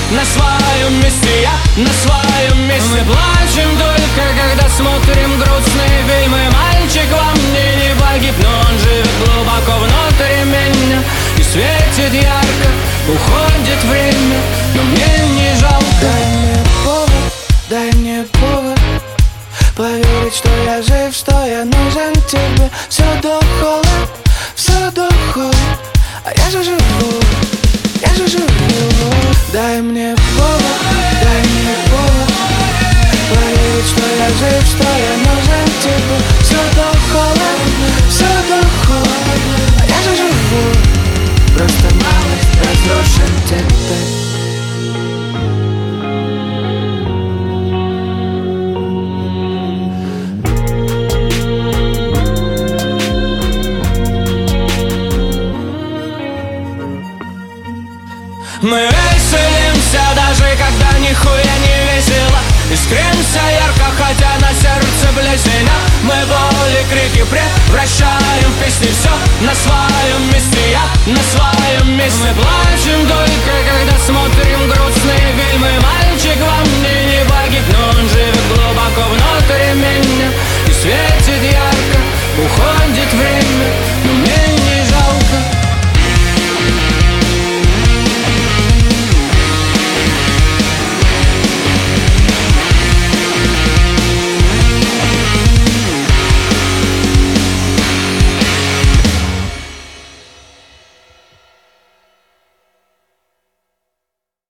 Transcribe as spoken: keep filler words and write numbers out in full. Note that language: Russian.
на своем месте, я на своем месте. Мы плачем только, когда смотрим грустные фильмы. Мальчик во мне не погиб, но он живет глубоко внутри меня и светит ярко, уходит время, но мне не жалко. Дай мне повод, дай мне повод поверить, что я жив, что я нужен тебе. Все доходит, все доходит, а я же живу, я же живу. Дай мне повод, дай мне повод поверить, что я жив, что я нужен тебе. Все доходит, все доходит, а я же живу. Просто малость разрушен теперь. Мы веселимся, даже когда нихуя не весело. Искримся ярко